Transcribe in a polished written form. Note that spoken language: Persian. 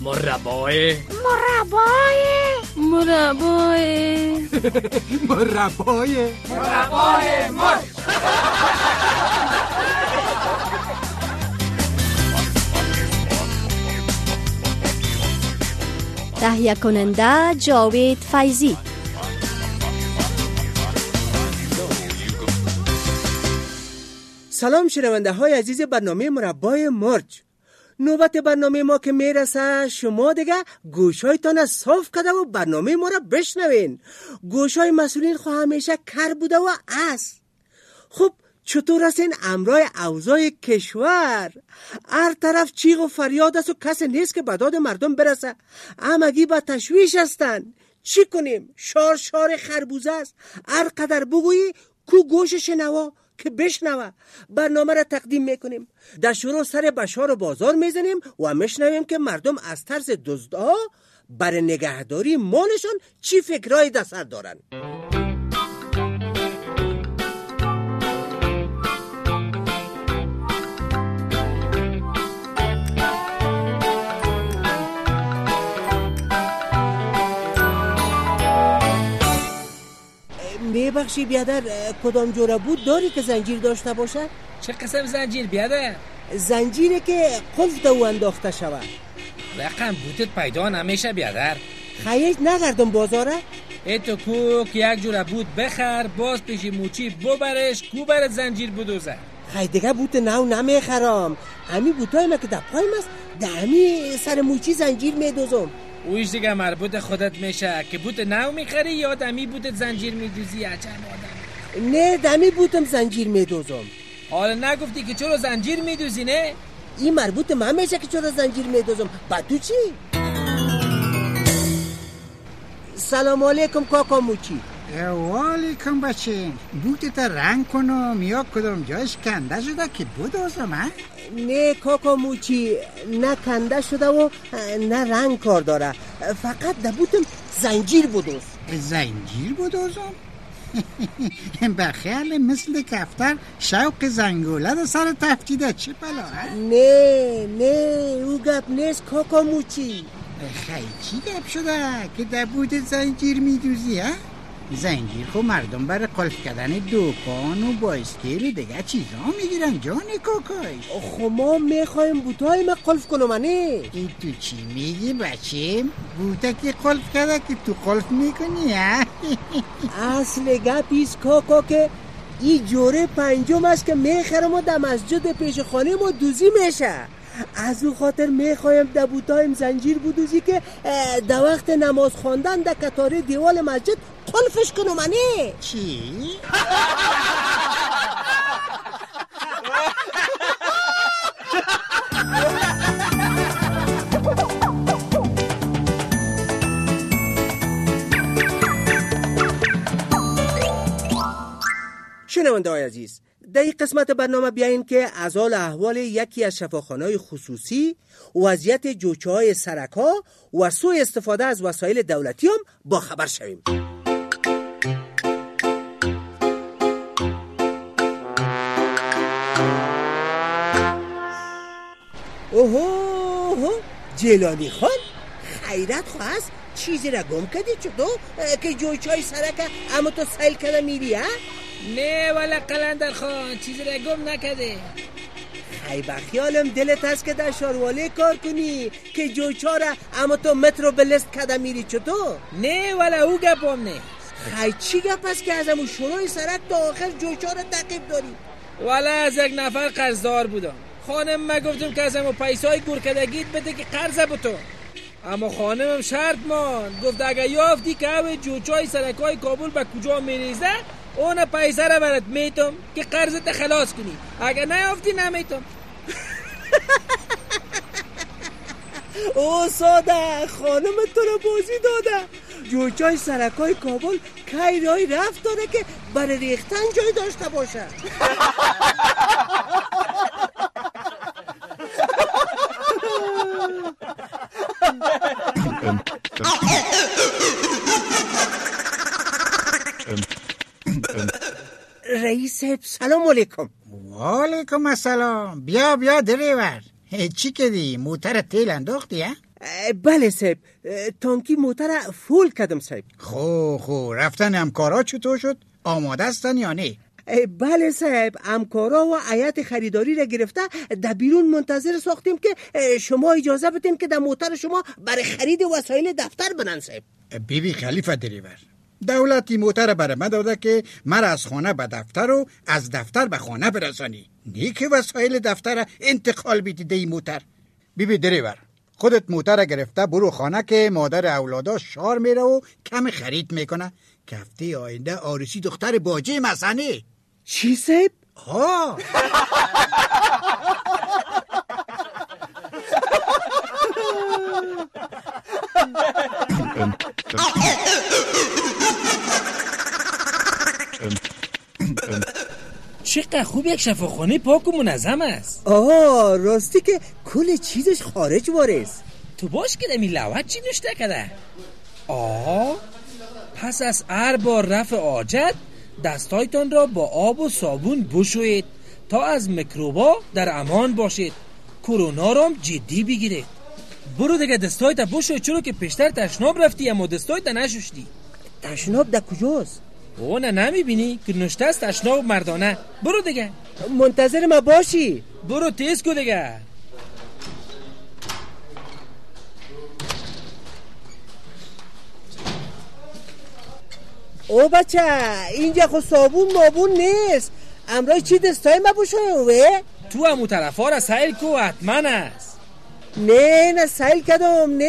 مربای مرچ. تهیه کننده جاوید فیضی. سلام شنونده های عزیز برنامه مربای مرچ. نوبت برنامه ما که میرسه، شما دیگه گوشایتان صاف کرده و برنامه ما را بشنوین. گوشای مسئولین خو همیشه کر بوده و است. خب چطور هستین امرای اوضاع کشور؟ هر طرف چیغ و فریاد است و کسی نیست که به داد مردم برسه. همگی با تشویش هستن. چی کنیم؟ شار خربوزه است. هر قدر بگویی کو گوش شنوا که بشنوه. برنامه را تقدیم میکنیم. در شروع سر بشار و بازار میزنیم و میشنویم که مردم از ترس دزدها برای نگهداری مالشون چی فکرهای در سر دارن. میبخشی بیادر، کدام جوره بود داری که زنجیر داشته باشه؟ چه قسم زنجیر بیادر؟ زنجیره که قلف دو انداخته شود. رقم بوتت پیدا نمیشه بیادر. خیش نگردم بازاره؟ ایتو کو که یک جوره بود بخر، باز پیشی موچی ببرش، کو برد زنجیر بدوزه. خیلی دیگه بوت نو نمیخرم. امی بوتای ما که در پایم است، در امی سر موچی زنجیر میدوزم. اویش دیگه مربوط خودت میشه که بوت نو میخری یا دمی بوتت زنجیر میدوزی. عجب آدم. نه دمی بوتم زنجیر میدوزم. حالا نگفتی که چرا زنجیر میدوزی؟ نه این مربوط من میشه که چرا زنجیر میدوزم. بعد تو چی؟ سلام علیکم کاکا موچی. والیکم بچه. بوتت رنگ کنم یا کدام جایش کنده شده که بدوزم؟ نه کاکا موچی، نه کنده شده و نه رنگ کار داره. فقط در بوتم زنجیر بدوز. زنجیر بدوزم؟ بخیال مثل کفتر شوق زنگوله در سر تفتیده چه بلا؟ نه او گپ نیست کاکا موچی. خیلی چی گپ شده که در بوت زنجیر میدوزی؟ زنجیر خب مردم برای قلف کردن دکان و بایسکل دیگه چیزا میگیرن جان کاکایش. خب ما میخوایم بوتای ما قلف کنم. این تو چی میگی بچه؟ بوتا که قلف کرده که تو قلف میکنی ها؟ اصل گپیست کاکا که این جوره پنجم است که میخرم و در مسجد پیش خانه ما دوزی میشه. از او خاطر میخوایم در بوتایم زنجیر بدوزی که در وقت نماز خواندن در کتاره دیوال مسجد قلفش کنم. چی؟ شنونده های عزیز، در این قسمت برنامه بیاییم که از حال احوال یکی از شفاخانه‌های خصوصی، وضعیت جوچه‌های سرک‌ها و سوء استفاده از وسایل دولتی هم با خبر شویم. اوه جیلانی خان، خیرت خواست چیزی را گم کردی چطور که جوچه‌های سرک اما تو سیل کرده میری ها؟ نه والا قلندر خان، چیزی را گم نکده. خیلی بخیالم دلت هست که در شارواله کار کنی که جوچا را اما تو مترو بلست کده میری چطور؟ نه والا او گپم نه. خیلی چی گپ هست که از همون شروع سرک تا آخر جوچا را تعقیب داری؟ والا از یک نفر قرضدار بودم. خانم ما گفتم که از همون پیسای گورکدگیت بده که قرضه بتو. اما خانمم شرط ماند، گفت اگه یافتی که او جوچای سرکای کابل به کجا میریزه اون پیسه را برات میتم که قرضت خلاص کنی، اگه نیافتی نمیتم. او ساده خانم تو رو بازی داده. جوچای سرکای کابل کی رای رفت داره که برای ریختن جای داشته باشه. رئیس سلام علیکم. و علیکم السلام. بیا دریور. چی کردی؟ موتر تیل انداختی ها؟ بله صاحب، تانکی موتر فول کردم صاحب. خو رفتن همکارا چطور شد؟ آماده استن یا نه؟ بله صاحب، همکارا و هیئت خریداری را گرفته در بیرون منتظر ساختیم که شما اجازه بدین که در موتر شما برای خرید وسایل دفتر بنن صاحب. بیبی خلیفه دریور، دولتی موتر برای من داده که مرا از خانه به دفتر و از دفتر به خانه برسانی، نه که وسایل دفتر انتقال بیدی دی موتر. بیبی دریور، خودت موتر گرفته برو خانه که مادر اولادا شار میره و کم خرید میکنه که هفته آینده آرسی دختر باجه مسنه. چی صاحب؟ ها چقدر خوب یک شفاخانه پاک و منظم است. راستی که کل چیزش خارج وارست. تو باش که دمی لوحت چی نوشته کده؟ پس از هر بار رفع حاجت دستایتان را با آب و صابون بشویید تا از میکروبا در امان باشید. کرونا را جدی بگیرید. برو دیگه دستایت بشوی، چرا که پیشتر تشناب رفتی اما دستایت نشوشتی. تشناب در کجاست؟ نه نمیبینی که نوشته است تشناب مردانه. برو دیگه، منتظر ما باشی. برو تیز کو دیگه. او بچه، اینجا خود صابون مابون نیست. امرای چی دستای ما بشوی؟ تو همو طرفا را سیل کو، حتما است. نه سیل کدم، نه